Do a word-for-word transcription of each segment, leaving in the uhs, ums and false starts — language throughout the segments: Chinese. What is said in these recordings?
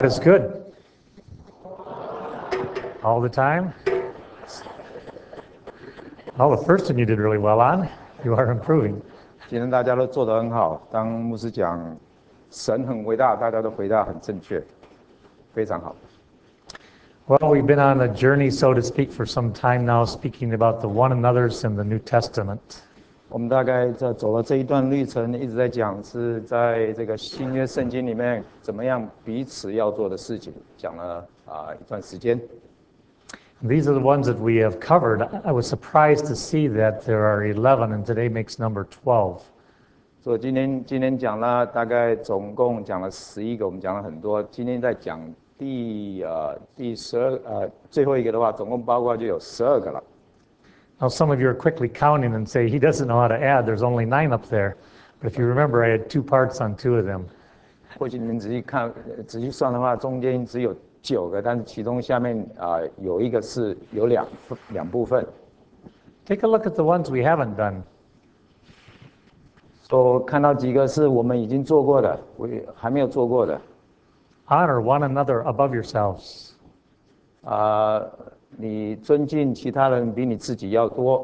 Is good. All the time. Oh, the first one you did really well on. You are improving. 今天大家都做得很好。当牧师讲神很伟大，大家都回答很正确，非常好。 Well, we've been on a journey, so to speak, for some time now, speaking about the one another's in the New Testament. 我们大概在走了这一段旅程，一直在讲是在这个新约圣经里面怎么样彼此要做的事情，讲了啊、呃、一段时间。 These are the ones that we have covered. I was surprised to see that there are eleven, and today makes number twelve. 所以今天今天讲了大概总共讲了十一个，我们讲了很多。今天在讲第呃第十二呃最后一个的话，总共包括就有十二个了。 Now, some of you are quickly counting and say, he doesn't know how to add. There's only nine up there. But if you remember, I had two parts on two of them. 或许你们仔细看、仔细算的话，中间只有九个，但是其中下面啊、呃、有一个是有两两部分。 Take a look at the ones we haven't done. 所以看到几个是我们已经做过的，我还没有做过的。 Honor one another above yourselves. 啊、呃，你尊敬其他人比你自己要多。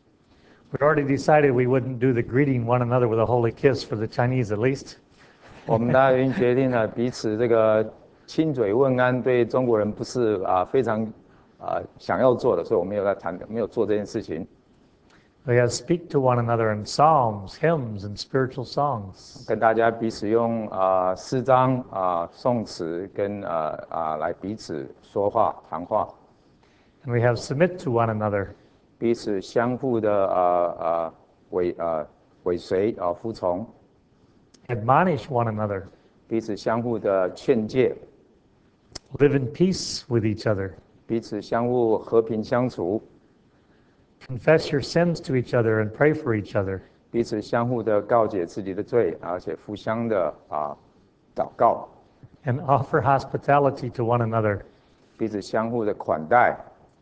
We already decided we wouldn't do the greeting one another with a holy kiss for the Chinese, at least. 我们大家已经决定了，彼此这个亲嘴问安对中国人不是啊、呃、非常啊、呃、想要做的，所以我们没有在谈，没有做这件事情。 We have to speak to one another in psalms, hymns, and spiritual songs. 跟大家彼此用啊、呃、诗章啊、呃、颂词跟啊啊、呃、来彼此说话谈话。 And we have submit to one another. 彼此相互的呃呃尾呃尾随啊、呃、服从。 Admonish one another. 彼此相互的劝诫。 Live in peace with each other. 彼此相互和平相处。 Confess your sins to each other and pray for each other. 彼此相互的告解自己的罪，而且互相的啊祷告。 And offer hospitality to one another. 彼此相互的款待。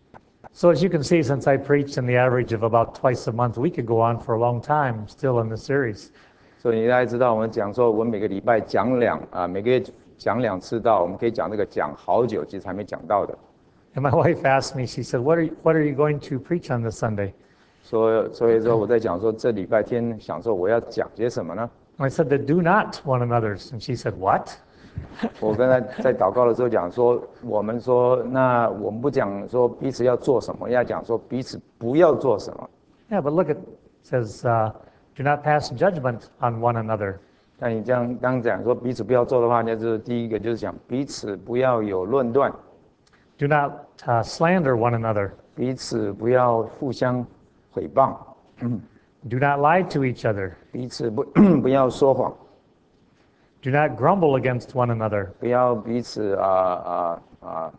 So as you can see, since I preached in the average of about twice a month, we could go on for a long time still in the series. 所以大家知道，我们讲说，我们每个礼拜讲两啊，每个月讲两次到，我们可以讲这个讲好久，其实还没讲到的。 And my wife asked me, she said, what are you, what are you going to preach on this Sunday? 所所以说我在讲说，这礼拜天想说我要讲些什么呢？ I said, that do not one another's. And she said, what? 我跟她在祷告的时候讲说，我们说，那我们不讲说彼此要做什么，要讲说彼此不要做什么。 Yeah, but look at, it says, uh, do not pass judgment on one another. 那你这样刚讲说彼此不要做的话，那就是第一个就是讲彼此不要有论断。 Do not uh, slander one another. 彼此不要互相诽谤。 Do not lie to each other. 彼此不不要说谎。 Do not grumble against one another. 不要彼此啊啊啊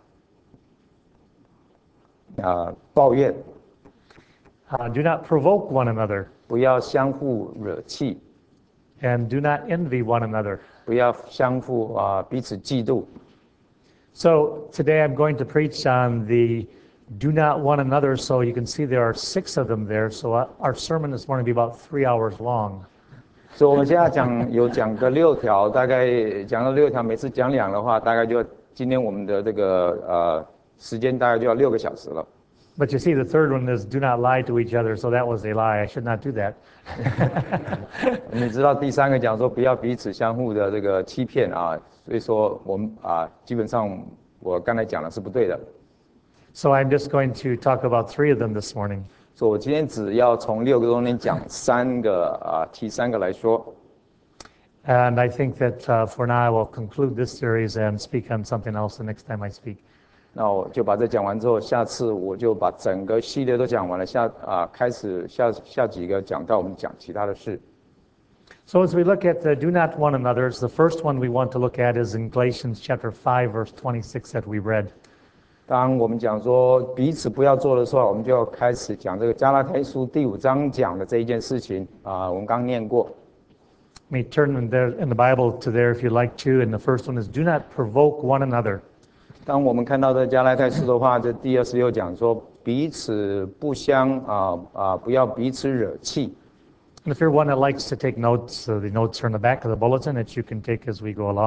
啊抱怨。 Uh, do not provoke one another. 不要相互惹气。 And do not envy one another. 不要相互啊彼此嫉妒。 So today I'm going to preach on the do not one another. So you can see there are six of them there. So our sermon this morning will be about three hours long. 所以我们现在讲有讲个六条，大概讲了六条，每次讲两的话，大概就今天我们的这个呃时间大概就要六个小时了。 But you see, the third one is do not lie to each other. So that was a lie. I should not do that. 你知道第三个讲说不要彼此相互的这个欺骗啊，所以说我们啊基本上我刚才讲的是不对的。 So I'm just going to talk about three of them this morning. 所以我今天只要从六个中间讲三个啊，提三个来说。 And I think that uh, for now I will conclude this series and speak on something else the next time I speak. 那我就把这讲完之后，下次我就把整个系列都讲完了，下啊开始下下几个讲到我们讲其他的事。 So as we look at the do not one another's, the first one we want to look at is in Galatians chapter five, verse twenty-six that we read. 当我们讲说彼此不要做的时候，我们就要开始讲这个加拉太书第五章讲的这一件事情啊，我们刚念过。 Let me turn in, there, in the Bible to there if you'd like to. And the first one is do not provoke one another. 当我们看到这加拉太书的话，这第二十六讲说彼此不相啊啊，不要彼此惹气。 And if you're one that likes to take notes, uh, the notes are in the back of the bulletin that you can take as we go along.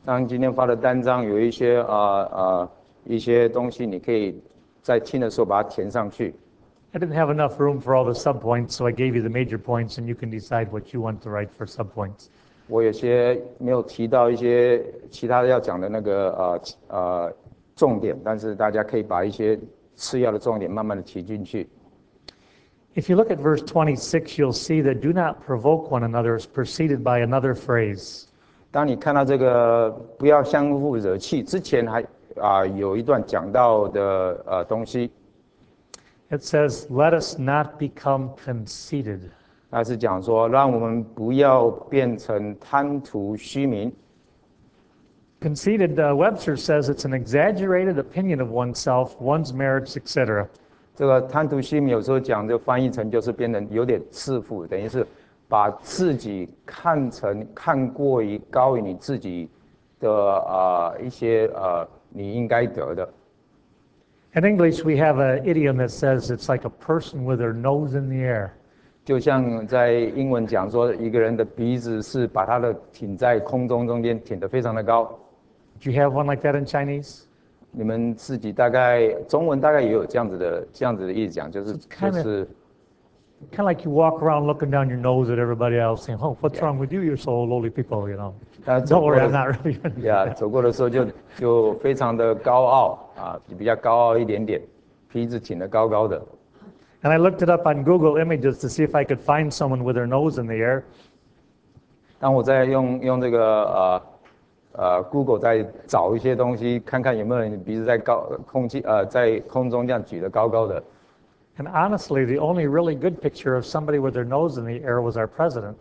当今天发的单张有一些呃呃一些东西，你可以在听的时候把它填上去。 I didn't have enough room for all the subpoints, so I gave you the major points, and you can decide what you want to write for subpoints. 我有些没有提到一些其他的要讲的那个呃呃重点，但是大家可以把一些次要的重点慢慢的提进去。 If you look at verse twenty-six, you'll see that do not provoke one another is preceded by another phrase. 当你看到这个不要相互惹气之前还，啊、呃、有一段讲到的呃东西。 It says, "Let us not become conceited." 它是讲说，让我们不要变成贪图虚名。 Conceited, uh, Webster says it's an exaggerated opinion of oneself, one's merits, et cetera. 这个贪图虚名有时候讲就翻译成就是变成有点自负，等于是把自己看成看过于高于你自己的呃一些呃你应该得的。 In English, we have an idiom that says it's like a person with their nose in the air. 就像在英文讲说，一个人的鼻子是把他的挺在空中中间挺得非常的高。 Do you have one like that in Chinese? 你们自己大概中文大概也有这样子的这样子的意思讲，就是就 kinda- 是 Kind of like you walk around looking down your nose at everybody else, saying, "Oh, what's Yeah. wrong with you? You're so lowly people, you know." 他 Don't 走过 worry, 的 I'm not really gonna do 呀 that. 走过的时候就就非常的高傲啊，比较高傲一点点，鼻子挺得高高的。 And I looked it up on Google Images to see if I could find someone with their nose in the air. 当我在用用这个呃呃 Google 在找一些东西，看看有没有人鼻子在高空气呃在空中这样举得高高的。 And honestly, the only really good picture of somebody with their nose in the air was our president.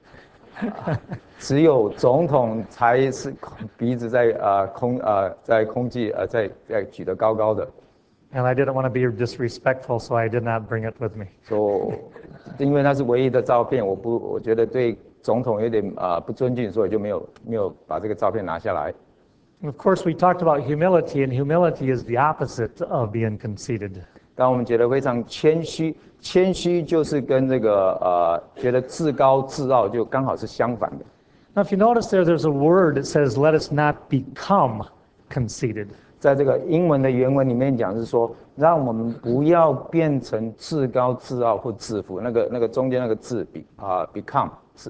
只有总统才是鼻子在呃空呃在空气呃在在举得高高的。 And I didn't want to be disrespectful, so I did not bring it with me. 所以因为那是唯一的照片，我不我觉得对总统有点呃不尊敬，所以就没有没有把这个照片拿下来。 And of course, we talked about humility, and humility is the opposite of being conceited. 当我们觉得非常谦虚，谦虚就是跟这个呃觉得自高自傲就刚好是相反的。 Now, if you notice there, there's a word that says, "Let us not become conceited." 在这个英文的原文里面讲是说，让我们不要变成自高自傲或自负。那个那个中间那个字比啊、become 是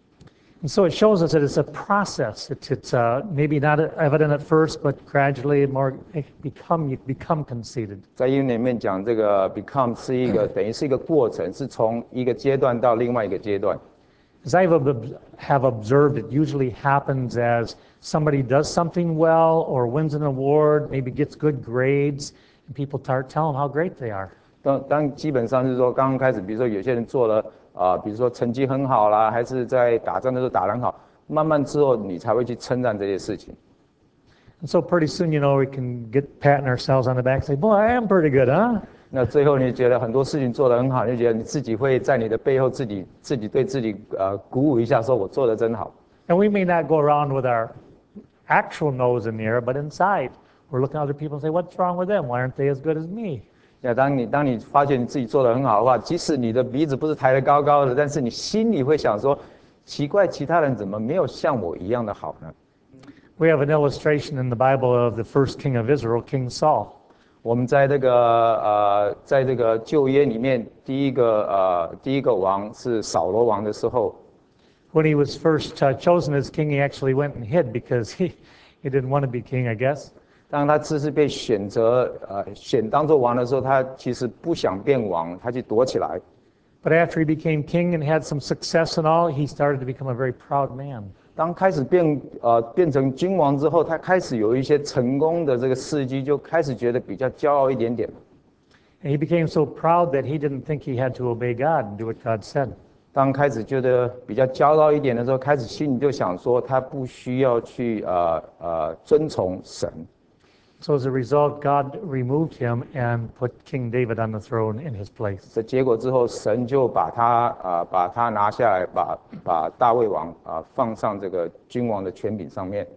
And so it shows us that it's a process. It's, it's uh, maybe not evident at first, but gradually more become you become conceited. 在英文里面讲这个 become 是一个等于是一个过程，是从一个阶段到另外一个阶段。 As I have observed, it usually happens as somebody does something well or wins an award, maybe gets good grades, and people start telling them how great they are. 当当基本上是说，刚刚开始，比如说有些人做了啊、呃，比如说成绩很好啦，还是在打仗的时候打得很好，慢慢之后你才会去称赞这些事情。 And so pretty soon, you know, we can get patting ourselves on the back, and say, "Boy, I am pretty good, huh?" 那最后你觉得很多事情做得很好，你就觉得你自己会在你的背后自己自己对自己呃鼓舞一下，说我做得真好。 And we may not go around with our actual nose in the air, but inside, we're looking at other people and say, "What's wrong with them? Why aren't they as good as me?" 那当你当你发现你自己做得很好的话，即使你的鼻子不是抬得高高的，但是你心里会想说，奇怪，其他人怎么没有像我一样的好呢？ We have an illustration in the Bible of the first king of Israel, King Saul. 我们在这个呃，在这个旧约里面，第一个呃，第一个王是扫罗王的时候， When he was first uh, chosen as king, he actually went and hid because he, he didn't want to be king, I guess. 当他这次被选择呃选当做王的时候，他其实不想变王，他去躲起来。 But after he became king and had some success and all, he started to become a very proud man. 当开始变呃变成君王之后，他开始有一些成功的这个事迹，就开始觉得比较骄傲一点点。 And he became so proud that he didn't think he had to obey God and do what God said. 当开始觉得比较骄傲一点的时候，开始心里就想说，他不需要去呃呃遵从神。 So as a result, God removed him and put King David on the throne in his place. 这结果之后，神就把他啊、呃、把他拿下来，把把大卫王啊、呃、放上这个君王的权柄上面。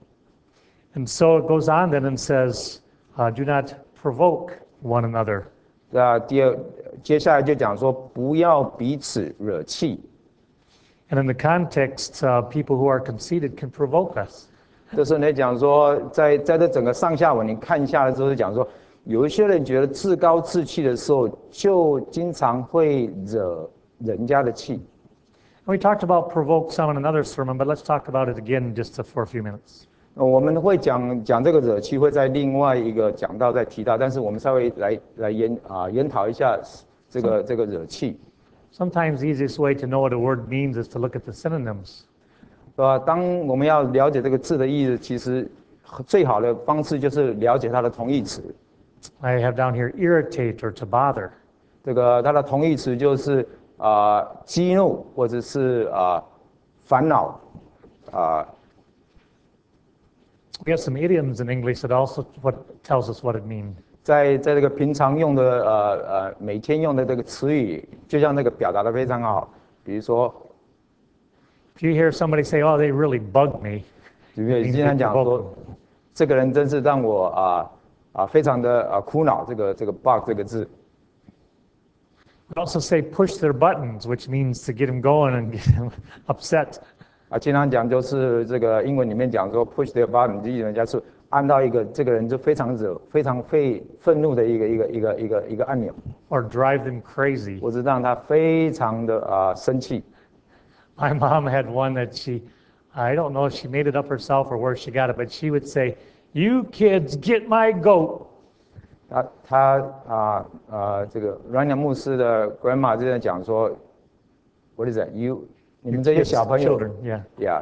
And so it goes on then and says, uh, "Do not provoke one another." 那第二，接下来就讲说，不要彼此惹气。 And in the context, uh, people who are conceited can provoke us. 就是你讲说，在在这整个上下文你看下来之后，讲说，有一些人觉得自高自气的时候，就经常会惹人家的气。 We talked about provoke some in another sermon, but let's talk about it again just for a few minutes. 呃我们会讲讲这个惹气，会在另外一个讲到再提到，但是我们稍微来来研啊研讨一下这个这个惹气。 Sometimes the easiest way to know what a word means is to look at the synonyms. 是吧？当我们要了解这个字的意思，其实最好的方式就是了解它的同义词。 I have down here irritate or to bother. 这个它的同义词就是啊、呃激怒或者是啊、呃烦恼啊、呃 We have some idioms in English that also what tells us what it means. 在在这个平常用的呃呃每天用的这个词语，就像那个表达的非常好。比如说， If you hear somebody say, "Oh, they really bug me," 比如 it means 经 they 常讲 provoke 说 them.， 这个人真是让我啊啊、非常的啊苦恼。这个这个 bug 这个字， We also say push their buttons, which means to get them going and get them upset. 啊，经常讲就是这个英文里面讲说 push their button，就是人家是按到一个这个人就非常惹、非常会愤怒的一个一个一个一个一个按钮， Or drive them crazy. 或者让他非常的啊、生气。 My mom had one that she, I don't know if she made it up herself or where she got it, but she would say, "You kids get my goat." 他他啊啊这个阮良牧师的 grandma 就在讲说，What is that? You 你们这些 Kids, 小朋友 children, yeah. ，Yeah，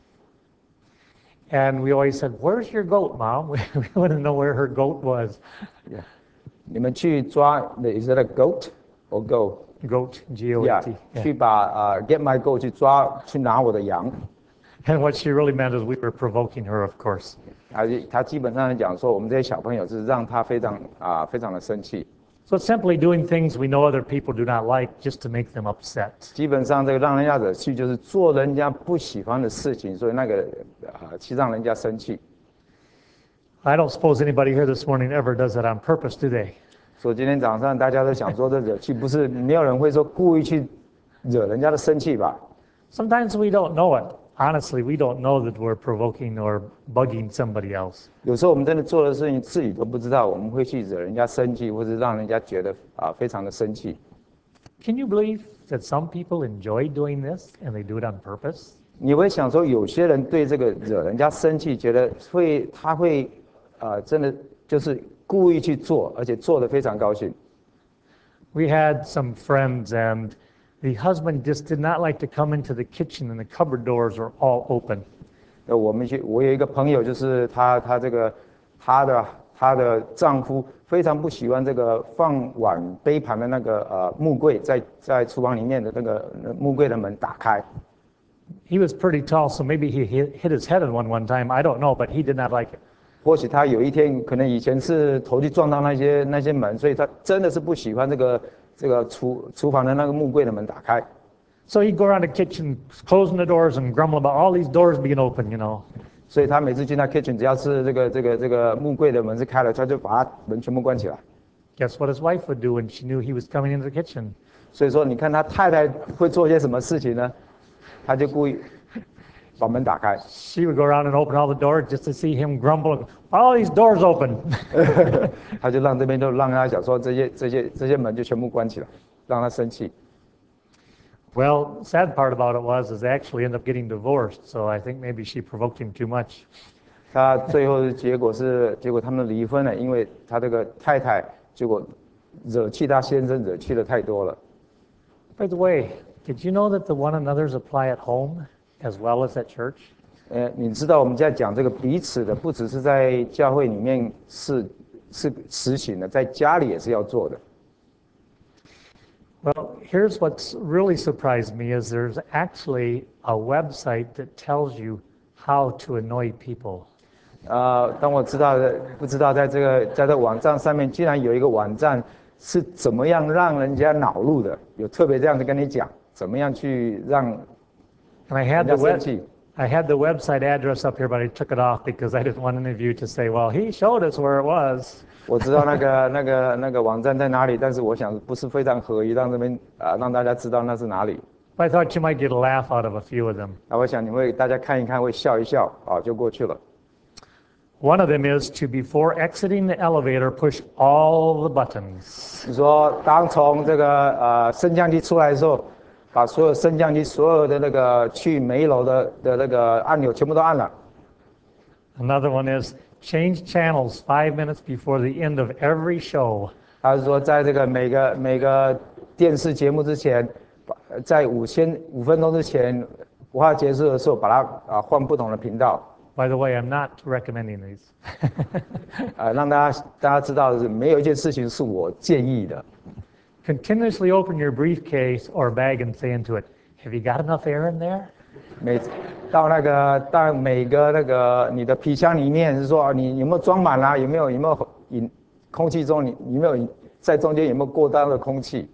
And we always said, "Where's your goat, Mom?" We, we wanted to know where her goat was. 你们去抓 ，Is it a goat or go？ Goat, G O A Yeah， T. 去把啊、get my goat 去抓去拿我的羊。 And what she really meant is we were provoking her, of course. 他他基本上讲说，我们这些小朋友是让他非常啊、非常的生气。 So it's simply doing things we know other people do not like just to make them upset. 基本上这个让人家惹气，就是做人家不喜欢的事情，所以那个啊，去让人家生气。 I don't suppose anybody here this morning ever does that on purpose, do they? 所以今天早上大家都想说，这惹气不是没有人会说故意去惹人家的生气吧？ Sometimes we don't know it. Honestly, we don't know that we're provoking or bugging somebody else. 有时候我们真的做的事情自己都不知道，我们会去惹人家生气，或者让人家觉得啊非常的生气。 Can you believe that some people enjoy doing this and they do it on purpose? 你会想说，有些人对这个惹人家生气，觉得会他会啊真的就是故意去做，而且做得非常高兴。 We had some friends and the husband just did not like to come into the kitchen and the cupboard doors were all open. 呃，我们去，我有一个朋友，就是她，她这个，她的她的丈夫非常不喜欢这个放碗杯盘的那个呃木柜，在在厨房里面的那个呃木柜的门打开。 He was pretty tall, so maybe he hit hit his head on one one time. I don't know, but he did not like it. 或许他有一天可能以前是头去撞到那些那些门，所以他真的是不喜欢这个这个厨厨房的那个木柜的门打开。 So he'd go around the kitchen, closing the doors and grumble about all these doors being open, you know. 所以他每次进到 kitchen， 只要是这个这个这个木柜的门是开了，他就把它门全部关起来。 Guess what his wife would do when she knew he was coming into the kitchen? 所以说，你看他太太会做些什么事情呢？他就故意把门打开。 She would go around and open all the doors just to see him grumble. All these doors open. 他就让这边就让他想说这些这些这些门就全部关起来，让他生气。 Well, sad part about it was is they actually ended up getting divorced. So I think maybe she provoked him too much. 他最后的结果是，结果他们离婚了，因为他这个太太结果惹气他先生，惹气的太多了。 By the way, did you know that the one another's apply at home as well as at church? 呃，你知道我们在讲这个彼此的，不只是在教会里面是是实行的，在家里也是要做的。 Well, here's what's really surprised me is there's actually a website that tells you how to annoy people. 呃，当我知道的，不知道在这个在这个网站上面，居然有一个网站是怎么样让人家恼怒的，有特别这样子跟你讲，怎么样去让 And I had 人家 the 生 web, 气。 I had the website address up here, but I took it off because I didn't want any of you to say, "Well, he showed us where it was." 我知道那个那个那个网站在哪里，但是我想不是非常合宜，让这边啊、让大家知道那是哪里。 But I thought you might get a laugh out of a few of them. 那我想你会大家看一看，会笑一笑啊，就过去了。 One of them is to, before exiting the elevator, push all the buttons. 你说，当从这个呃升降机出来的时候，把所有升降机所有的那个去每一楼的的那个按钮全部都按了。 Another one is change channels five minutes before the end of every show. 他是说，在这个每个每个电视节目之前，在五千五分钟之前，五号结束的时候，把它啊换不同的频道。 By the way, I'm not recommending these. 呃，让大家大家知道的是，没有一件事情是我建议的。 Continuously open your briefcase or bag and say into it, "Have you got enough air in there?" 每到那个到每个那个你的皮箱里面是说你有没有装满啦、啊？有没有有没有引空气中你有没有在中间有没有过当的空气？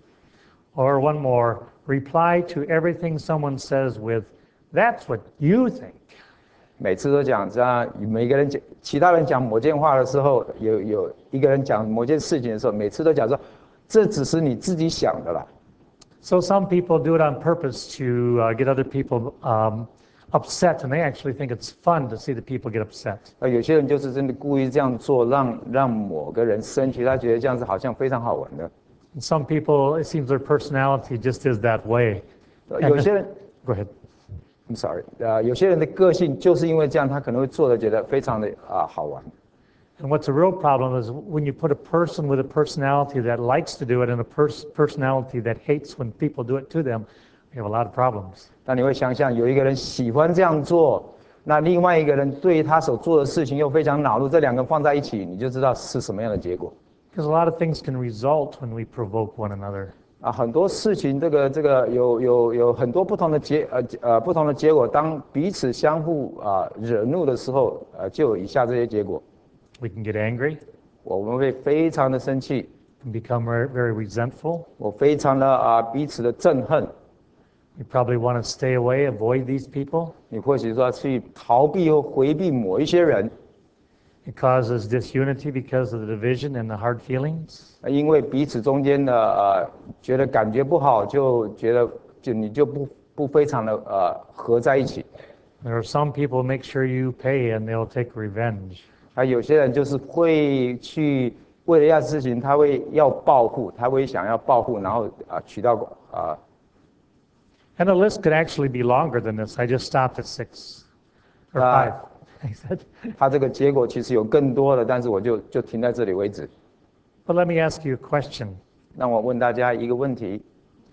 Or one more, reply to everything someone says with, "That's what you think." 每次都讲这样，每个人讲其他人讲某件话的时候，有有一个人讲某件事情的时候，每次都讲说，这只是你自己想的啦。 So some people do it on purpose to uh, get other people um, upset, and they actually think it's fun to see the people get upset. 呃，有些人就是真的故意这样做，让让某个人生气，他觉得这样子好像非常好玩的。 And some people, it seems their personality just is that way. 有些人 Go ahead. I'm sorry， 呃，有些人的个性就是因为这样，他可能会做的觉得非常的啊、呃、好玩。 And what's a real problem is when you put a person with a personality that likes to do it and a pers personality that hates when people do it to them, we have a lot of problems. 那你会想想，有一个人喜欢这样做，那另外一个人对他所做的事情又非常恼怒，这两个放在一起，你就知道是什么样的结果。 Because a lot of things can result when we provoke one another. 啊，很多事情，这个这个有有有很多不同的结呃呃不同的结果。当彼此相互啊、呃、惹怒的时候，呃，就有以下这些结果。 We can get angry. 我们会非常的生气， Can become very, very resentful. 我非常的啊、呃、彼此的憎恨。 We probably want to stay away, avoid these people. 你或许说去逃避或回避某一些人， It causes disunity because of the division and the hard feelings. 因为彼此中间的呃觉得感觉不好，就觉得就你就不不非常的呃合在一起。 There are some people make sure you pay and they'll take revenge. 还有些人就是会去为了一件事情，他会要报复，他会想要报复，然后啊、呃、取到啊。呃 And the list could actually be longer than this. I just stopped at six or Uh, five. I said. 他这个结果其实有更多的，但是我就就停在这里为止。 But let me ask you a question. 让我问大家一个问题：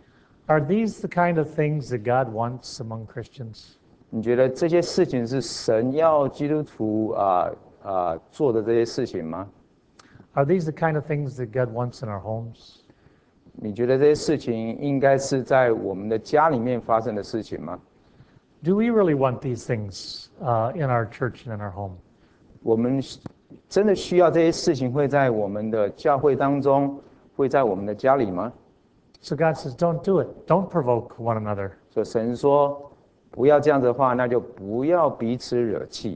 Are these the kind of things that God wants among Christians? 你觉得这些事情是神要基督徒啊啊、呃呃、做的这些事情吗？ Are these the kind of things that God wants in our homes? 你觉得这些事情应该是在我们的家里面发生的事情吗？ Do we really want these things uh, in our church and in our home? 我们真的需要这些事情会在我们的教会当中，会在我们的家里吗？ So God says, don't do it. Don't provoke one another. 所以神说，不要这样子的话，那就不要彼此惹气。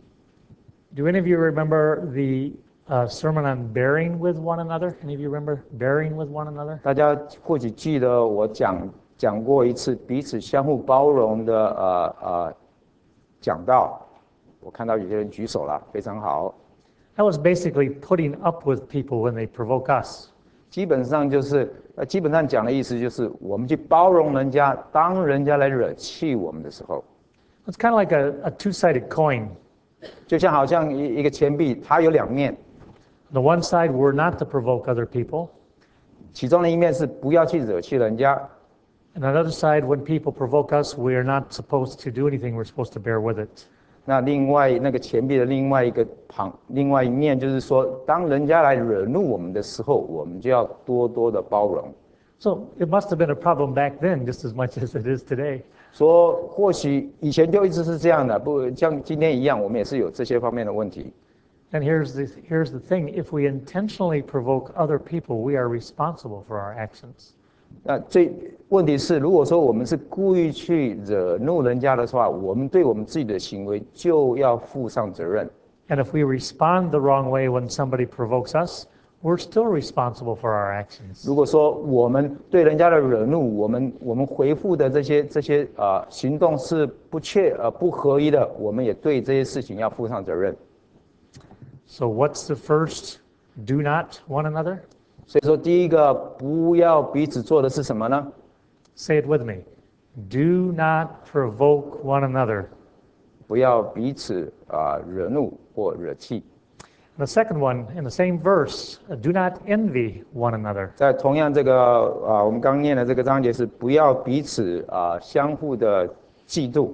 Do any of you remember the uh, sermon on bearing with one another? Any of you remember bearing with one another? 大家或许记得我讲讲过一次彼此相互包容的呃呃讲道，我看到有些人举手了，非常好。 That was basically putting up with people when they provoke us. 基本上就是呃基本上讲的意思就是我们去包容人家，当人家来惹气我们的时候， It's kind of like a, a two-sided coin. 就像好像一一个钱币，它有两面， The one side, we're not to provoke other people. 其中的一面是不要去惹气人家， And on the other side, when people provoke us, we are not supposed to do anything. We're supposed to bear with it. 那另外那个钱币的另外一个旁，另外一面就是说，当人家来惹怒我们的时候，我们就要多多的包容。 So it must have been a problem back then, just as much as it is today. 说或许以前就一直是这样的，不像今天一样，我们也是有这些方面的问题。 And here's the, here's the thing. If we intentionally provoke other people, we are responsible for our actions. 那最问题是，如果说我们是故意去惹怒人家的话，我们对我们自己的行为就要负上责任。 And if we respond the wrong way when somebody provokes us, we're still responsible for our actions. 如果说我们对人家的惹怒，我们我们回复的这些这些呃行动是不切呃不合一的，我们也对这些事情要负上责任。 So what's the first? Do not one another? 所以说，第一个不要彼此做的是什么呢？ Say it with me. Do not provoke one another. 不要彼此啊、惹怒或惹气。 The second one, in the same verse, uh, do not envy one another. 在同样这个啊、我们刚念的这个章节是不要彼此啊、相互的嫉妒。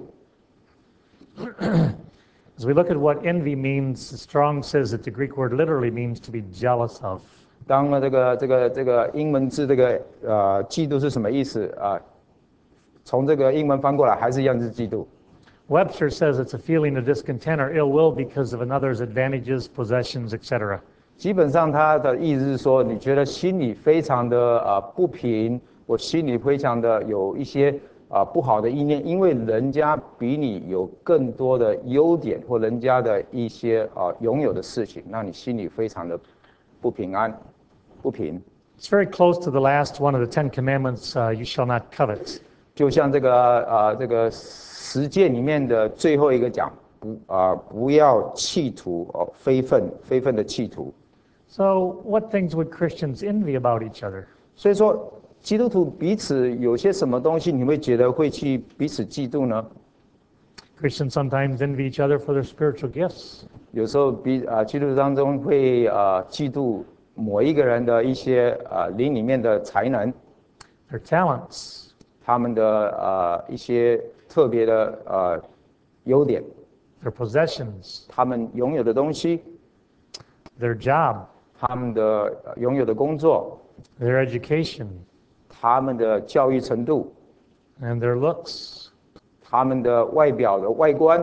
As we look at what envy means, Strong says that the Greek word literally means to be jealous of. 当了这个这个这个英文字这个呃嫉妒是什么意思啊、从这个英文翻过来还是一样是嫉妒。 Webster says it's a feeling of discontent or ill will because of another's advantages, possessions, et cetera. 基本上他的意思是说，你觉得心里非常的呃不平，我心里非常的有一些啊、不好的意念，因为人家比你有更多的优点，或人家的一些啊、拥有的事情，让你心里非常的不平安、不平。 It's very close to the last one of the Ten Commandments, uh, you shall not covet. 就像这个啊、这个十诫里面的最后一个讲，不啊、不要企图哦非分非分的企图。 So what things would Christians envy about each other? 所以说，基督徒彼此有些什么东西，你会觉得会去彼此嫉妒呢？ Christians sometimes envy each other for their spiritual gifts. 有时候比啊、基督徒当中会啊、嫉妒某一个人的一些啊、灵里面的才能， Their talents, 他们的啊、一些特别的呃优点， their possessions, 他们拥有的东西， their job, 他们的呃拥有的工作， their education, 他们的教育程度， and their looks. 他们的外表的外观。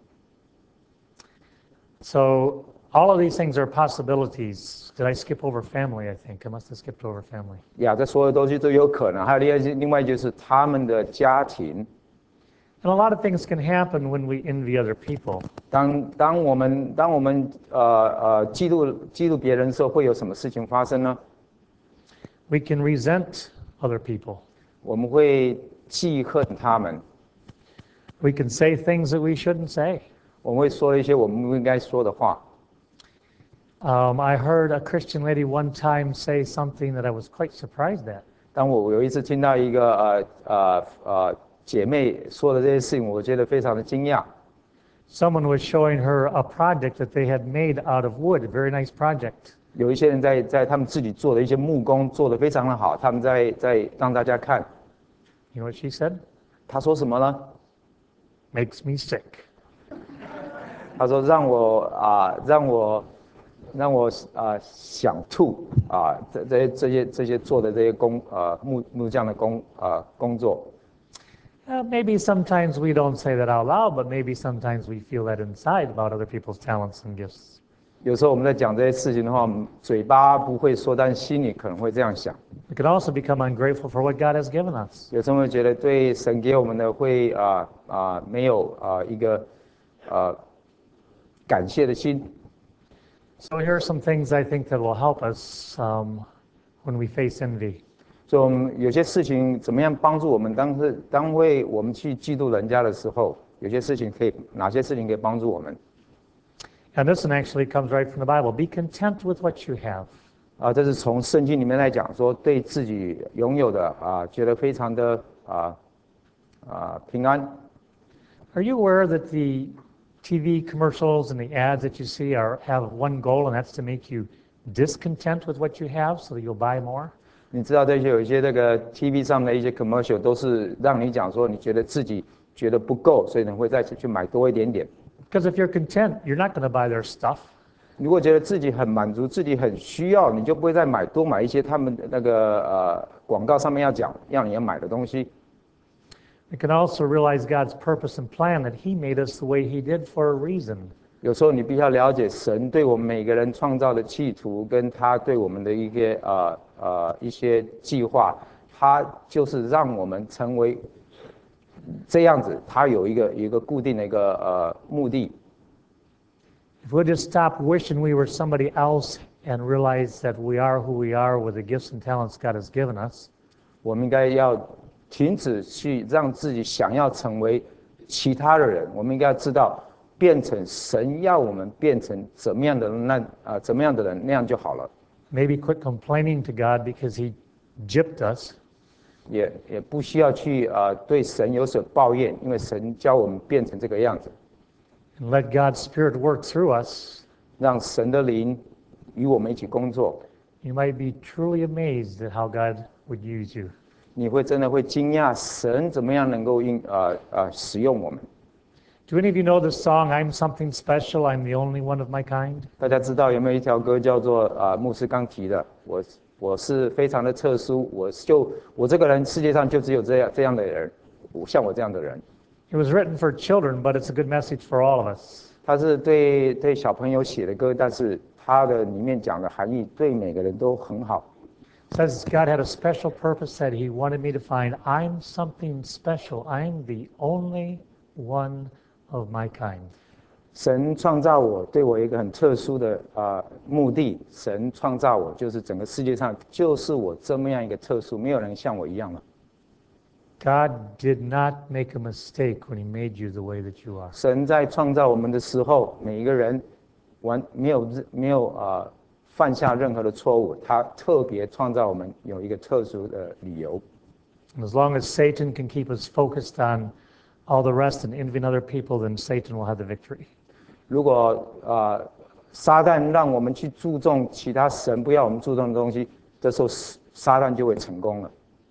So all of these things are possibilities. Did I skip over family? I think I must have skipped over family. 呀，这所有东西都有可能。还有另外另外就是他们的家庭。 And a lot of things can happen when we envy other people. 当当我们当我们呃呃嫉妒嫉妒别人的时候，会有什么事情发生呢？ We can resent other people. 我们会记恨他们， We can say things that we shouldn't say. 我们会说一些我们不应该说的话。 Um, I heard a Christian lady one time say something that I was quite surprised at. 当我有一次听到一个呃呃呃姐妹说的这些事情，我觉得非常的惊讶。 Someone was showing her a project that they had made out of wood, a very nice project. 有一些人在在他们自己做的一些木工做得非常的好，他们在在让大家看。 You know what she said? 他说什么呢？ Makes me sick. 他说让我啊、让我让我啊、想吐啊、这这些这些这些做的这些工呃木木匠的工呃工作。 Uh, maybe sometimes we don't say that out loud, but maybe sometimes we feel that inside about other people's talents and gifts. 有时候我们在讲这些事情的话，我们嘴巴不会说，但心里可能会这样想。 We can also become ungrateful for what God has given us. 有时候会觉得对神给我们的会啊啊、没有啊、一个呃感谢的心。 So here are some things I think that will help us um, when we face envy. 所以我们有些事情怎么样帮助我们？当是当会我们去嫉妒人家的时候，有些事情可以哪些事情可以帮助我们？ And this one actually comes right from the Bible. Be content with what you have. 啊，这是从圣经里面来讲说，对自己拥有的啊，觉得非常的啊啊平安。 Are you aware that the T V commercials and the ads that you see are have one goal, and that's to make you discontent with what you have so that you'll buy more? 你知道这些有一些这个 T V 上的一些 commercial 都是让你讲说，你觉得自己觉得不够，所以你会再去买多一点点。 Because if you're content, you're not going to buy their stuff. 如果觉得自己很满足，自己很需要，你就不会再买多买一些他们那个呃广告上面要讲要你要买的东西。 We can also realize God's purpose and plan that He made us the way He did for a reason. 有时候你必须要了解神对我们每个人创造的企图，跟他对我们的一些呃呃一些计划，他就是让我们成为这样子，他有一个有一个固定的一个呃目的。 If we'll just stop wishing we were somebody else and realize that we are who we are with the gifts and talents God has given us, 我们应该要停止去让自己想要成为其他的人，我们应该要知道， 变成神要我们变成怎么样的人，那啊怎么样的人，那样就好了。 Maybe quit complaining to God because He gypped us. 也也不需要去啊对神有所抱怨，因为神教我们变成这个样子， And let God's Spirit work through us. 让神的灵与我们一起工作。 You might be truly amazed at how God would use you. 你会真的会惊讶神怎么样能够应啊啊使用我们。 Do any of you know the song, I'm something special, I'm the only one of my kind? 大家知道有没有一条歌叫做啊牧师刚提的，我我是非常的特殊，我就我这个人世界上就只有这样这样的人，我像我这样的人。 It was written for children, but it's a good message for all of us. 他是对对小朋友写的歌，但是他的里面讲的含义对每个人都很好。 It says God had a special purpose that He wanted me to find. I'm something special. I'm the only one of my kind. 神创造我，对我一个很特殊的啊、呃、目的。神创造我，就是整个世界上就是我这么样一个特殊，没有人像我一样了。 God did not make a mistake when He made you the way that you are. 神在创造我们的时候，每一个人完没有没有啊、呃、犯下任何的错误，他特别创造我们有一个特殊的理由。 And as long as Satan can keep us focused on all the rest and envying other people, then Satan will have the victory. 如果啊、呃、撒旦让我们去注重其他神不要我们注重的东西，这时候撒旦就会成功了。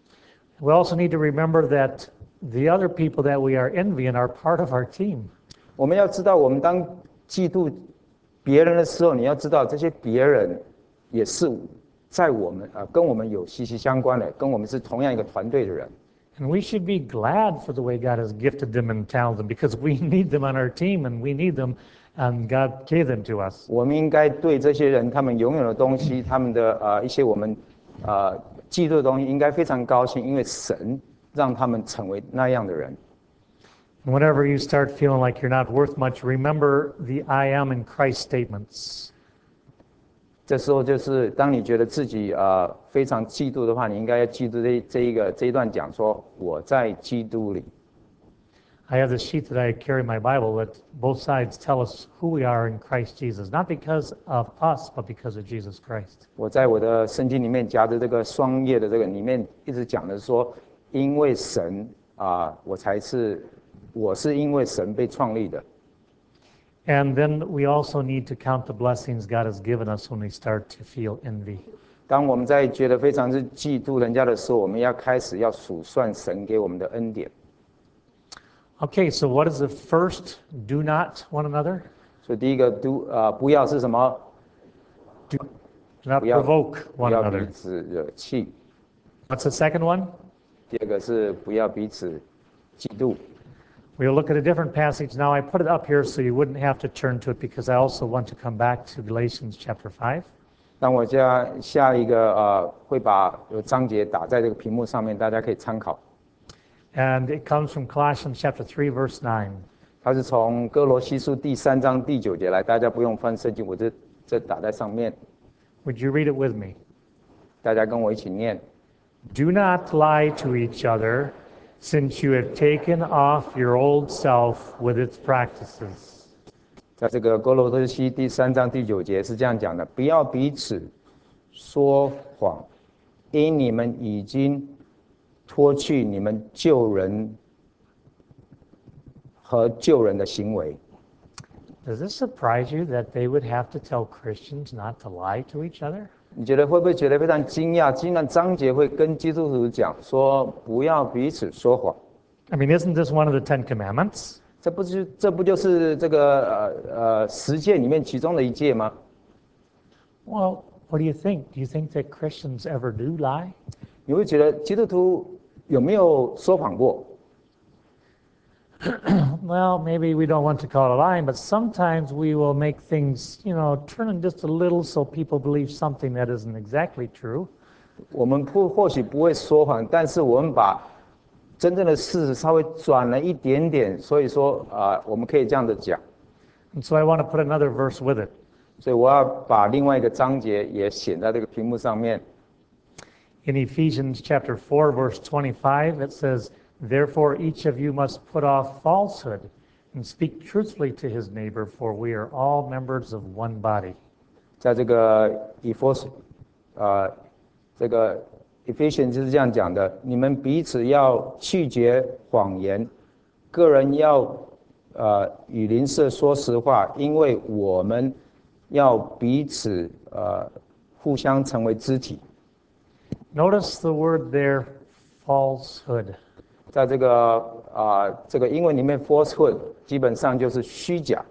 We also need to remember that the other people that we are envying are part of our team. 我们要知道，我们当嫉妒别人的时候，你要知道这些别人也是在我们啊、呃、跟我们有息息相关的，跟我们是同样一个团队的人。 And we should be glad for the way God has gifted them and talented them, because we need them on our team and we need them, and God gave them to us. 我们应该对这些人他们拥有的东西，他们的呃一些我们呃嫉妒的东西，应该非常高兴，因为神让他们成为那样的人。 And whenever you start feeling like you're not worth much, remember the I am in Christ statements. 这时候就是当你觉得自己呃非常嫉妒的话，你应该要记住这这一个这一段讲说，我在基督里。 I have the sheet that I carry in my Bible that both sides tell us who we are in Christ Jesus, not because of us, but because of Jesus Christ. 我在我的圣经里面夹着这个双页的这个里面一直讲的说，因为神啊、呃，我才是我是因为神被创立的。 And then we also need to count the blessings God has given us when we start to feel envy. 当我们在觉得非常是嫉妒人家的时候，我们要开始要数算神给我们的恩典。 Okay, so what is the first do not one another? 所以第一个 do 啊、呃、不要是什么？ Do not 不要 provoke 不 one 要彼 another. 此惹气。 What's the second one? 第二个是不要彼此嫉妒。 We'll look at a different passage now. I put it up here so you wouldn't have to turn to it, because I also want to come back to Galatians chapter five. 那我下下一个呃会把有章节打在这个屏幕上面，大家可以参考。 And it comes from Colossians chapter three, verse nine. 它是从哥罗西书第三章第九节来，大家不用翻圣经，我这这打在上面， Would you read it with me? 大家跟我一起念。 Do not lie to each other, since you have taken off your old self with its practices. 在这个哥罗西第三章第九节是这样讲的：不要彼此说谎，因你们已经脱去你们旧人和旧人的行为。 Does this surprise you that they would have to tell Christians not to lie to each other? 你觉得会不会觉得非常惊讶？竟然章节会跟基督徒讲说不要彼此说谎？ I mean, isn't this one of the Ten Commandments? 这不是这不就是这个呃呃十诫里面其中的一诫吗？ Well, what do you think? Do you think that Christians ever do lie? 你会觉得基督徒有没有说谎过？ Well, maybe we don't want to call it lying, but sometimes we will make things, you know, turn them just a little so people believe something that isn't exactly true. 我们不或许不会说谎，但是我们把真正的事实稍微转了一点点，所以说啊、呃，我们可以这样的讲。 And so I want to put another verse with it. 所以我要把另外一个章节也写在这个屏幕上面。 In Ephesians chapter four, verse twenty-five, it says, Therefore each of you must put off falsehood, and speak truthfully to his neighbor, for we are all members of one body. 在这个以弗所，呃，这个 Ephesians 是这样讲的：你们彼此要拒绝谎言，个人要呃与邻舍说实话，因为我们要彼此呃互相成为肢体。 Notice the word there, falsehood. 在这个啊、呃、这个英文里面 ，falsehood 基本上就是虚假。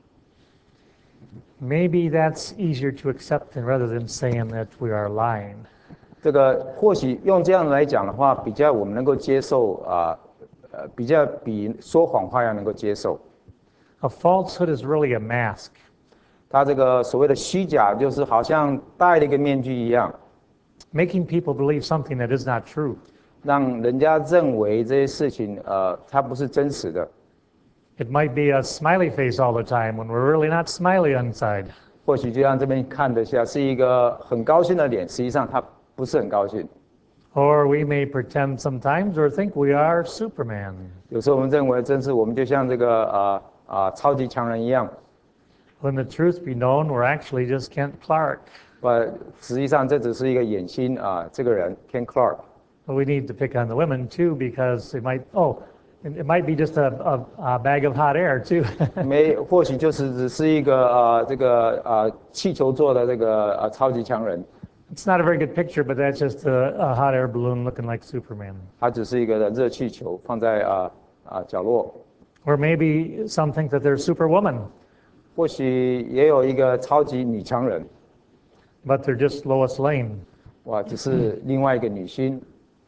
Maybe that's easier to accept than rather than saying that we are lying. 这个或许用这样来讲的话，比较我们能够接受啊，呃，比较比说谎话要能够接受。 A falsehood is really a mask. 它这个所谓的虚假，就是好像戴了一个面具一样， making people believe something that is not true. 让人家认为这些事情，呃，它不是真实的。 It might be a smiley face all the time when we're really not smiley inside. 或许就像这边看得下是一个很高兴的脸，实际上他不是很高兴。 Or we may pretend sometimes or think we are Superman. 有时候我们认为，真是我们就像这个啊啊、超级强人一样， When the truth be known, we're actually just Kent Clark. 呃，实际上这只是一个演星啊、这个人 Ken Clark。 But we need to pick on the women too because it might, oh, it it might be just a, a, a bag of hot air too. 没，或许就是只是一个呃这个呃气球做的这个呃超级强人， It's not a very good picture, but that's just a, a hot air balloon looking like Superman. 他只是一个热气球放在啊啊、角落。 Or maybe some think that they're Superwoman, 或许也有一个超级女强人， but they're just Lois Lane. 哇，只是另外一个女星。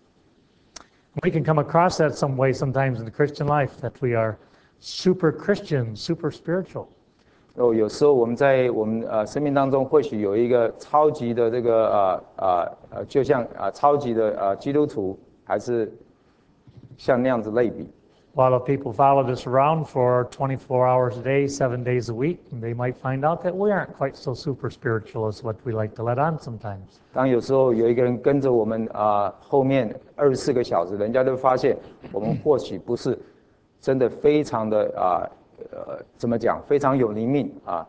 We can come across that some way sometimes in the Christian life, that we are super Christian, super spiritual. 哦，有时候我们在我们呃生命当中，或许有一个超级的这个呃呃呃，就像啊、超级的呃基督徒，还是像那样子类比。 While if people followed us around for twenty-four hours a day, seven days a week, they might find out that we aren't quite so super spiritual as what we like to let on sometimes. 当有时候有一个人跟着我们啊、后面二十四个小时，人家就发现我们或许不是真的非常的啊呃怎么讲，非常有灵命啊。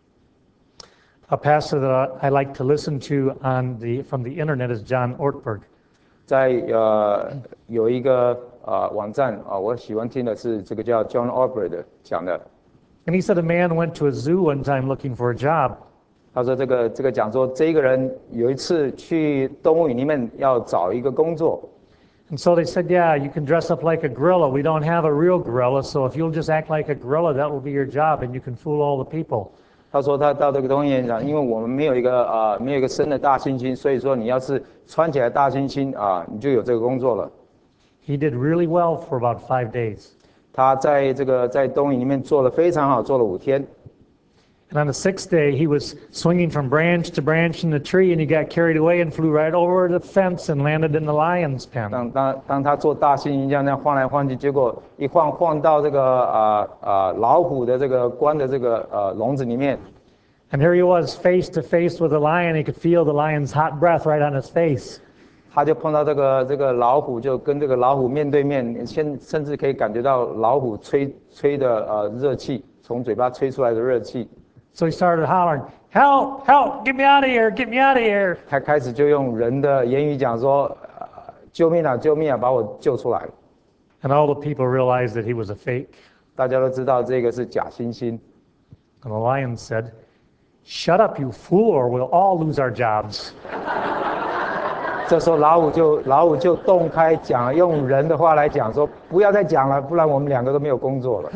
A pastor that I like to listen to on the from the internet is John Ortberg. 在呃有一个呃网站啊、我喜欢听的是这个叫 John Ortberg 的讲的。 And he said a man went to a zoo one time looking for a job. 他说这个这个讲说，这个人有一次去动物园里面要找一个工作， And so they said, yeah, you can dress up like a gorilla. We don't have a real gorilla, so if you'll just act like a gorilla, that will be your job, and you can fool all the people. 他说他到这个动物园讲，因为我们没有一个啊、呃没有一个生的大猩猩，所以说你要是穿起来大猩猩啊、你就有这个工作了。 He did really well for about five days. 他在这个在动物园里面做了非常好，做了五天。 And on the sixth day, he was swinging from branch to branch in the tree, and he got carried away and flew right over the fence and landed in the lion's pen. 当当当他做大猩猩这样那样晃来晃去，结果一晃晃到这个啊啊、老虎的这个关的这个呃笼子里面， And here he was, face to face with the lion. He could feel the lion's hot breath right on his face. 他就碰到这个这个老虎，就跟这个老虎面对面，甚甚至可以感觉到老虎吹吹的呃热气，从嘴巴吹出来的热气。 So he started hollering, help, help, get me out of here, get me out of here. 他开始就用人的言语讲说：“呃救命啊，救命啊，把我救出来！” And all the people realized that he was a fake. 大家都知道这个是假惺惺。 And the lion said, shut up, you fool, or we'll all lose our jobs. 这时候老虎就老虎就洞开讲，用人的话来讲说：“不要再讲了，不然我们两个都没有工作了。”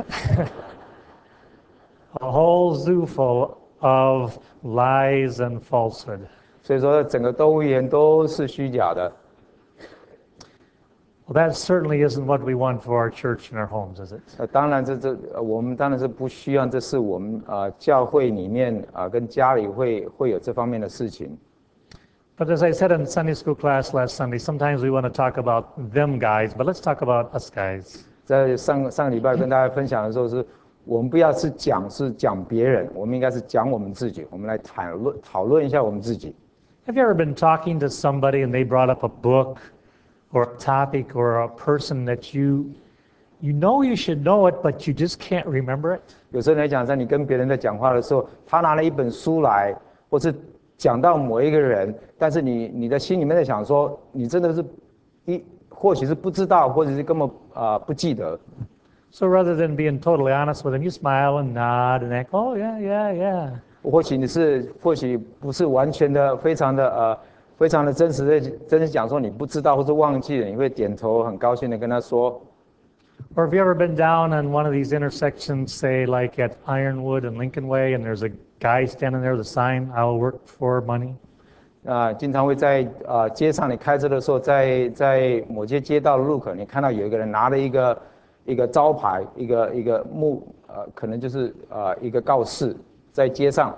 A whole zoo full of lies and falsehood. 所以说，整个动物园都是虚假的。 Well, that certainly isn't what we want for our church and our homes, is it? 呃，当然这这呃我们当然是不需要，这是我们啊、呃教会里面啊、呃跟家里会会有这方面的事情。 But as I said in Sunday school class last Sunday, sometimes we want to talk about them guys, but let's talk about us guys. 在上上个礼拜跟大家分享的时候是，我们不要是讲是讲别人，我们应该是讲我们自己，我们来讨论讨论一下我们自己。 Have you ever been talking to somebody and they brought up a book or a topic or a person that you you know you should know it, but you just can't remember it. 有时候来讲，在你跟别人在讲话的时候，他拿了一本书来，或是讲到某一个人，但是你你的心里面在想说，你真的是一或许是不知道，或者是根本啊、呃、不记得。 So rather than being totally honest with him, you smile and nod and act, oh yeah, yeah, yeah. 或许你是或许不是完全的非常的呃非常的真实的真实讲说你不知道或是忘记了，你会点头很高兴的跟他说。 Or have you ever been down on one of these intersections, say like at Ironwood and Lincoln Way, and there's a guy standing there with a sign, I'll work for money? 啊、呃，经常会在啊、呃、街上你开车的时候，在在某些街道的路口，你看到有一个人拿了一个一个招牌，一个一个木呃，可能就是呃一个告示在街上。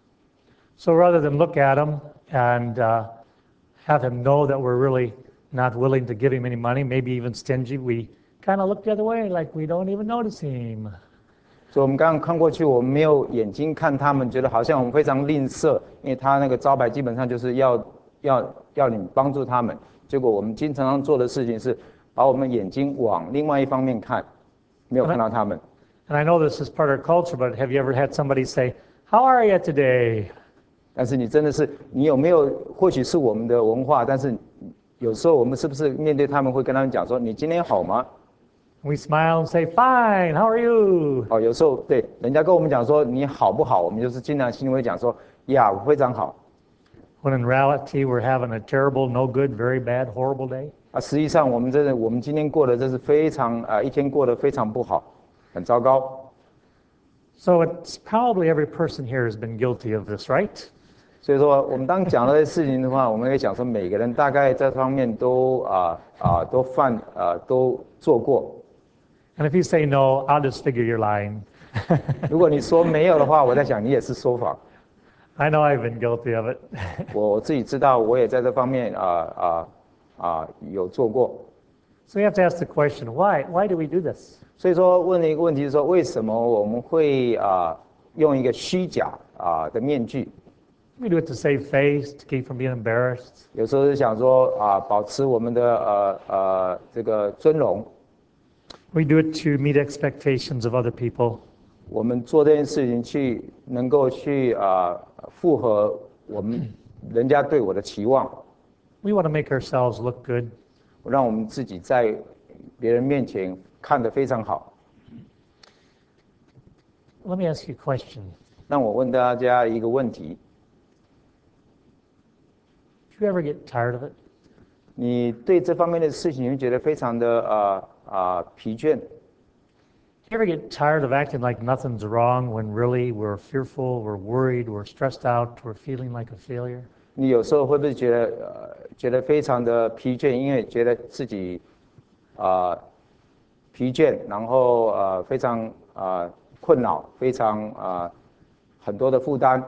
So rather than look at him and uh, have him know that we're really not willing to give him any money, maybe even stingy, we kind of look the other way like we don't even notice him. 所以我们刚刚看过去，我们没有眼睛看他们，觉得好像我们非常吝啬，因为他那个招牌基本上就是要要要你帮助他们。结果我们经常做的事情是把我们眼睛往另外一方面看，没有看到他们。 And I know this is part of our culture, but have you ever had somebody say, "How are you today?" 但是你真的是，你有没有？或许是我们的文化，但是有时候我们是不是面对他们会跟他们讲说：“你今天好吗？” We smile and say, "Fine, how are you?" 哦，有时候对人家跟我们讲说你好不好，我们就是经常心里会讲说：“呀，我非常好。” When in reality we're having a terrible, no good, very bad, horrible day. 啊，实际上我们真的，我们今天过得真是非常啊、呃，一天过得非常不好，很糟糕。 So it's probably every person here has been guilty of this, right? 所以说，我们当讲到这些事情的话，我们会讲说，每个人大概这方面都啊啊、呃、都犯啊、呃、都做过。 And if you say no, I'll just figure you're lying. 如果你说没有的话，我在想你也是说谎。 I know I've been guilty of it. 我自己知道，我也在这方面啊啊啊有做过。 So we have to ask the question, why? Why do we do this? 所以说，问了一个问题是说，为什么我们会啊用一个虚假啊的面具？ We do it to save face, to keep from being embarrassed. 有时候是想说啊，保持我们的呃呃这个尊荣。 We do it to meet expectations of other people. 我们做这件事情去能够去啊符合我们人家对我的期望。 We want to make ourselves look good. 让我们自己在别人面前看得非常好。 Let me ask you a question. 让我问大家一个问题。 Do you ever get tired of it? 你对这方面的事情，你会觉得非常的啊啊疲倦。 Do you ever get tired of acting like nothing's wrong when really we're fearful, we're worried, we're stressed out, we're feeling like a failure? 你有时候会不会觉得呃觉得非常的疲倦，因为觉得自己啊、呃、疲倦，然后呃非常啊、呃、困扰，非常啊、呃、很多的负担。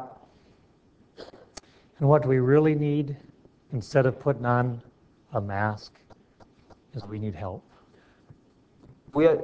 And what we really need, instead of putting on a mask, is we need help. 不要，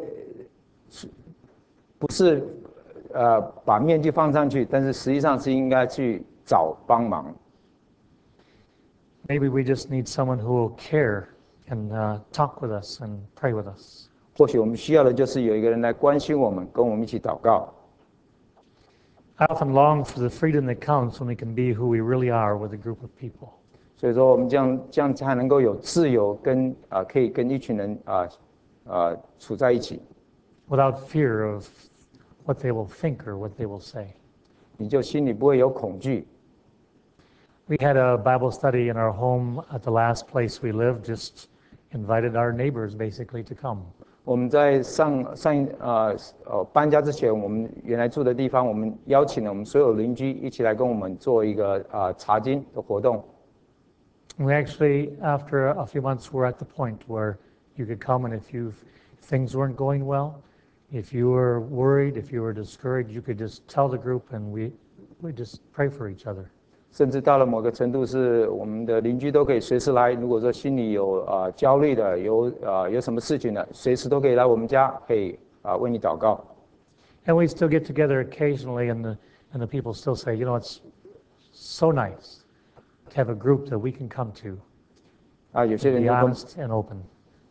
不是呃把面具放上去，但是实际上是应该去找帮忙。 Maybe we just need someone who will care and uh, talk with us and pray with us. 或许我们需要的就是有一个人来关心我们，跟我们一起祷告。 I often long for the freedom that comes when we can be who we really are with a group of people. 所以说，我们这样这样才能够有自由跟啊、呃，可以跟一群人啊啊、呃呃、处在一起。 Without fear of what they will think or what they will say. 你就心里不会有恐惧。 We had a Bible study in our home at the last place we lived, just invited our neighbors basically to come. 我们在上上呃呃搬家之前，我们原来住的地方，我们邀请了我们所有邻居一起来跟我们做一个啊、呃、查经的活动。 We actually, after a few months, were at the point where you could come, and if you if things weren't going well, if you were worried, if you were discouraged, you could just tell the group, and we we just pray for each other. 甚至到了某个程度，是我们的邻居都可以随时来。如果说心里有啊、呃、焦虑的，有啊、呃、有什么事情的，随时都可以来我们家，可以啊、呃、为你祷告。 And we still get together occasionally, and the and the people still say, you know, it's so nice to have a group that we can come to. 啊，有些人 Be 就跟 honest and open.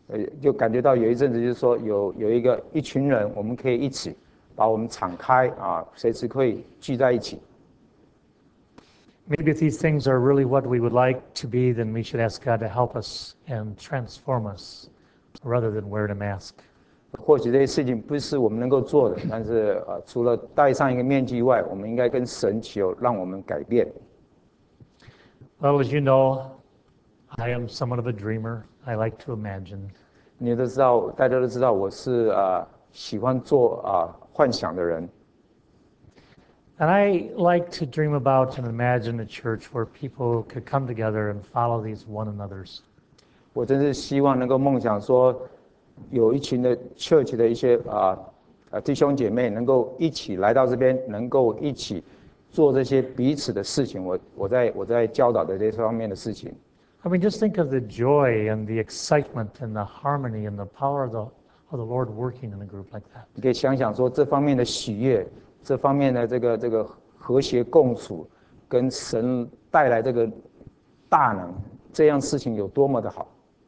呃，就感觉到有一阵子就是说有有一个一群人，我们可以一起把我们敞开啊，随时可以聚在一起。 Maybe if these things are really what we would like to be, then we should ask God to help us and transform us rather than wearing a mask. 或许这些事情不是我们能够做的，但是呃，除了戴上一个面具以外，我们应该跟神求，让我们改变。 Well, as you know, I am somewhat of a dreamer. I like to imagine. 你都知道，大家都知道我是啊、呃、喜欢做啊、呃、幻想的人。 And I like to dream about and imagine a church where people could come together and follow these one another's. 我真是希望能够梦想说，有一群的 church 的一些啊啊弟兄姐妹能够一起来到这边，能够一起做这些彼此的事情。我我在我在教导的这方面的事情。 I mean, just think of the joy and the excitement and the harmony and the power of the, of the Lord working in a group like that. 你可以想想说这方面的喜悦，这方面的这个这个和谐共处，跟神带来这个大能，这样事情有多么的好。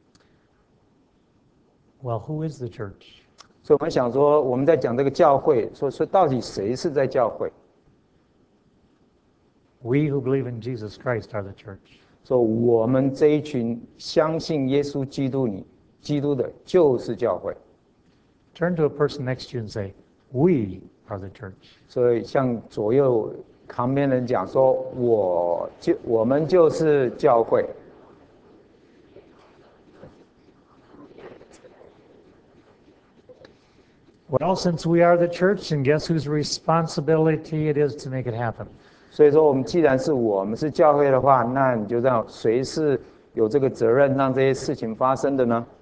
Well, who is the church? 所以我们想说，我们在讲这个教会，说说到底谁是在教会？ We who believe in Jesus Christ are the church. 说我们这一群相信耶稣基督你基督的，就是教会。 Turn to a person next to you and say, we are the church. 所以向左右旁边人讲说，我就我们就是教会。 Well, since we are the church, and guess whose responsibility it is to make it happen? 所以说，我们既然是我们是教会的话，那你就知道谁是有这个责任让这些事情发生的呢？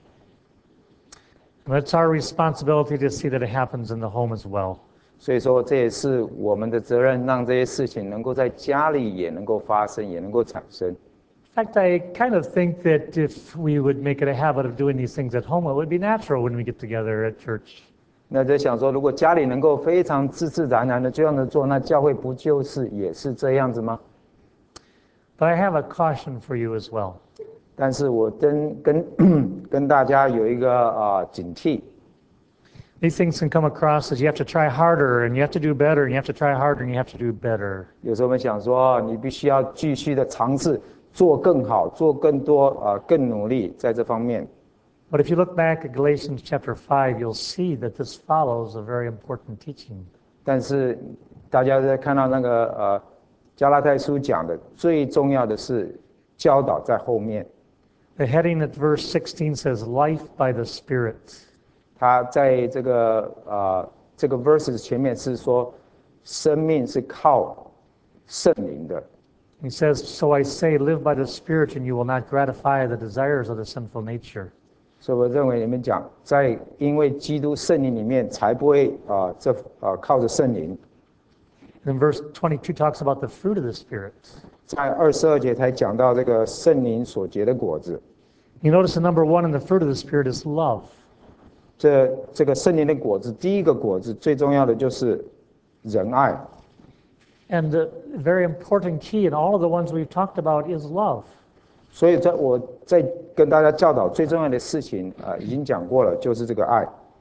It's our responsibility to see that it happens in the home as well. 所以说，这也是我们的责任，让这些事情能够在家里也能够发生，也能够产生。 In fact, I kind of think that if we would make it a habit of doing these things at home, it would be natural when we get together at church. 那在想说，如果家里能够非常自自然然的这样的做，那教会不就是也是这样子吗？ But I have a caution for you as well. 但是我跟跟跟大家有一个啊、呃、警惕。 These things can come across as you have to try harder, and you have to do better, and you have to try harder, and you have to do better. 有时候我们想说，你必须要继续的尝试，做更好，做更多啊、呃，更努力在这方面。 But if you look back at Galatians chapter five, you'll see that this follows a very important teaching. 但是大家在看到那个呃加拉太书讲的，最重要的是教导在后面。 The heading at verse sixteen says, Life by the Spirit. 他在这个呃这个 verses 前面是说，生命是靠圣灵的。 He says, So I say, live by the Spirit, and you will not gratify the desires of the sinful nature. 所以我认为你们讲，在因为基督圣灵里面，才不会啊、呃、这啊、呃、靠着圣灵。 Then verse twenty-two talks about the fruit of the Spirit. 在二十二节才讲到这个圣灵所结的果子。 You notice the number one in the fruit of the Spirit is love. 这这个圣灵的果子，第一个果子最重要的就是仁爱。 And the very important key in all of the ones we've talked about is love. 所以在我在跟大家教导最重要的事情啊、呃，已经讲过了，就是这个爱。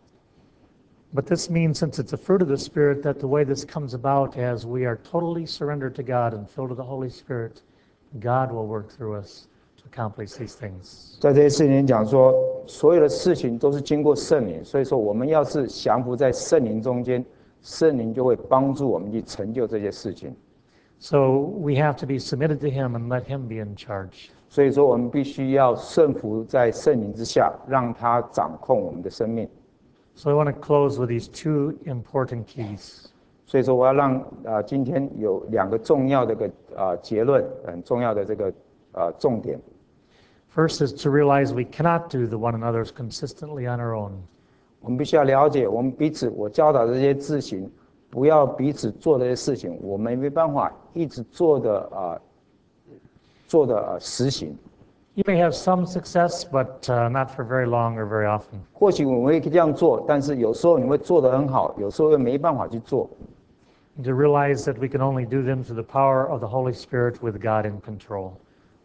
But this means, since it's a fruit of the Spirit, that the way this comes about as we are totally surrendered to God and filled with the Holy Spirit, God will work through us to accomplish these things. 在这些事情里讲说，所有的事情都是经过圣灵，所以说我们要是降服在圣灵中间，圣灵就会帮助我们去成就这些事情。 So we have to be submitted to Him and let Him be in charge. 所以说，我们必须要顺服在圣灵之下，让他掌控我们的生命。 So I want to close with these two important keys. 所以说，我要让啊、呃，今天有两个重要的个啊、呃、结论，很重要的这个啊、呃、重点。 First is to realize we cannot do the one another's consistently on our own. 我们必须要了解，我们彼此，我教导的这些事情，不要彼此做这些事情，我们没办法一直做的啊、呃，做的、呃、实行。 You may have some success, but uh, not for very long or very often. 或许我们会这样做，但是有时候你会做得很好，有时候又没办法去做。 And to realize that we can only do them through the power of the Holy Spirit with God in control.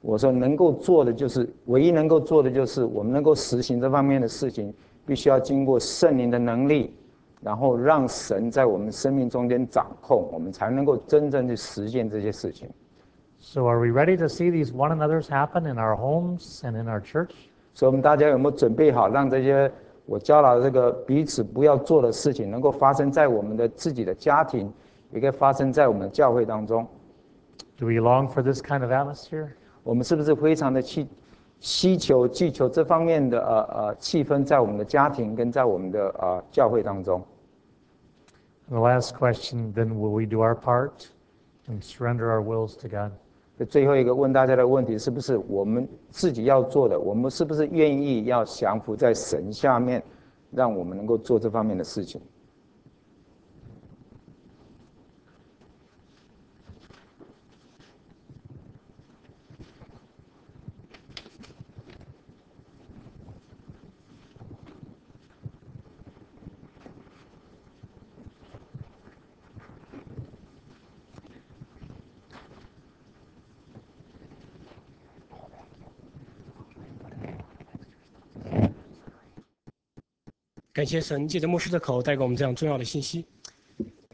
我说能够做的就是，唯一能够做的就是我们能够实行这方面的事情，必须要经过圣灵的能力，然后让神在我们生命中间掌控，我们才能够真正去实现这些事情。 So are we ready to see these one another's happen in our homes and in our church? 所以我们大家有没有准备好，让这些我教导的这个彼此不要做的事情，能够发生在我们的自己的家庭，也可以发生在我们的教会当中？ Do we long for this kind of atmosphere? 我们是不是非常的祈希求、祈求这方面的呃呃气氛，在我们的家庭跟在我们的呃教会当中？ And the last question, then will we do our part and surrender our wills to God? 最后一个问大家的问题，是不是我们自己要做的？我们是不是愿意要降服在神下面，让我们能够做这方面的事情？ 感谢神借着牧师的口带给我们这样重要的信息。